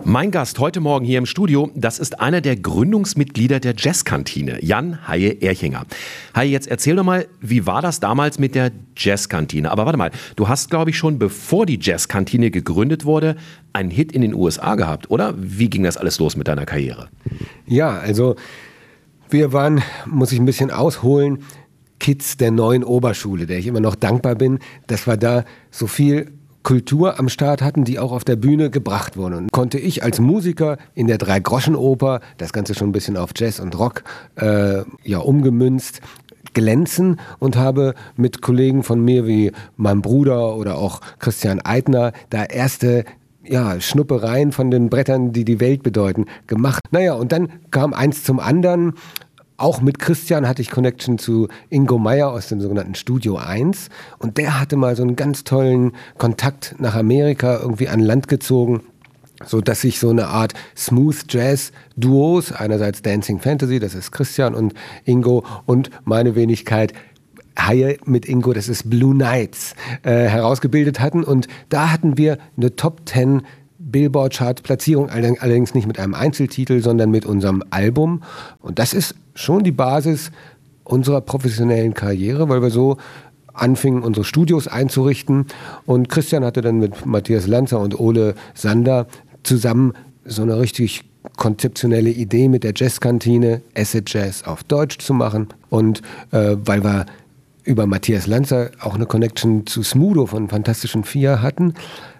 Mein Gast heute Morgen hier im Studio, das ist einer der Gründungsmitglieder der Jazzkantine, Jan Haye-Erchinger. Haye, jetzt erzähl doch mal, wie war das damals mit der Jazzkantine? Aber warte mal, du hast, glaube ich, schon bevor die Jazzkantine gegründet wurde, einen Hit in den USA gehabt, oder? Wie ging das alles los mit deiner Karriere? Ja, also wir waren, muss ich ein bisschen ausholen, Kids der neuen Oberschule, der ich immer noch dankbar bin, dass wir da so viel Kultur am Start hatten, die auch auf der Bühne gebracht wurde. Und konnte ich als Musiker in der Drei-Groschen-Oper, das Ganze schon ein bisschen auf Jazz und Rock umgemünzt, glänzen und habe mit Kollegen von mir wie meinem Bruder oder auch Christian Eitner da erste Schnuppereien von den Brettern, die die Welt bedeuten, gemacht. Naja, und dann kam eins zum anderen. Auch mit Christian hatte ich Connection zu Ingo Meyer aus dem sogenannten Studio 1 und der hatte mal so einen ganz tollen Kontakt nach Amerika irgendwie an Land gezogen, so dass sich so eine Art Smooth Jazz Duos, einerseits Dancing Fantasy, das ist Christian und Ingo, und meine Wenigkeit Haye mit Ingo, das ist Blue Nights, herausgebildet hatten, und da hatten wir eine Top 10 Billboard-Chart-Platzierung, allerdings nicht mit einem Einzeltitel, sondern mit unserem Album. Und das ist schon die Basis unserer professionellen Karriere, weil wir so anfingen, unsere Studios einzurichten. Und Christian hatte dann mit Matthias Lanzer und Ole Sander zusammen so eine richtig konzeptionelle Idee mit der Jazzkantine, Acid Jazz auf Deutsch zu machen. Und weil wir über Matthias Lanzer auch eine Connection zu Smudo von Fantastischen Vier hatten,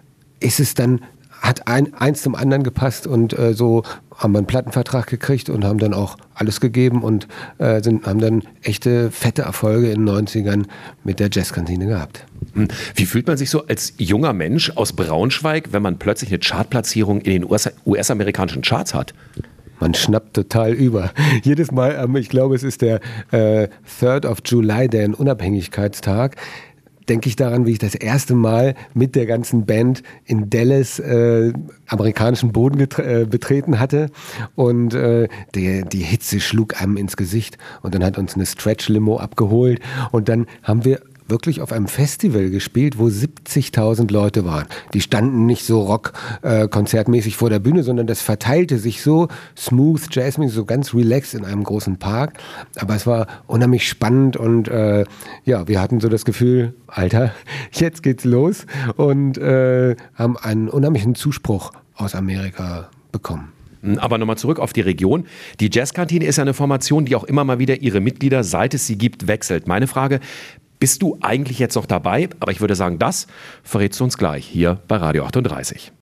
hat eins zum anderen gepasst, und so haben wir einen Plattenvertrag gekriegt und haben dann auch alles gegeben und haben dann echte fette Erfolge in den 90ern mit der Jazzkantine gehabt. Wie fühlt man sich so als junger Mensch aus Braunschweig, wenn man plötzlich eine Chartplatzierung in den US-amerikanischen Charts hat? Man schnappt total über. Jedes Mal, ich glaube, es ist der 3rd of July, der Unabhängigkeitstag, denke ich daran, wie ich das erste Mal mit der ganzen Band in Dallas amerikanischen Boden betreten hatte, und die Hitze schlug einem ins Gesicht, und dann hat uns eine Stretch-Limo abgeholt, und dann haben wir wirklich auf einem Festival gespielt, wo 70.000 Leute waren. Die standen nicht so Rock-konzertmäßig vor der Bühne, sondern das verteilte sich so smooth, jazzmäßig, so ganz relaxed in einem großen Park. Aber es war unheimlich spannend, und wir hatten so das Gefühl, Alter, jetzt geht's los, und haben einen unheimlichen Zuspruch aus Amerika bekommen. Aber nochmal zurück auf die Region. Die Jazzkantine ist ja eine Formation, die auch immer mal wieder ihre Mitglieder, seit es sie gibt, wechselt. Meine Frage: Bist du eigentlich jetzt noch dabei? Aber ich würde sagen, das verrätst du uns gleich hier bei Radio 38.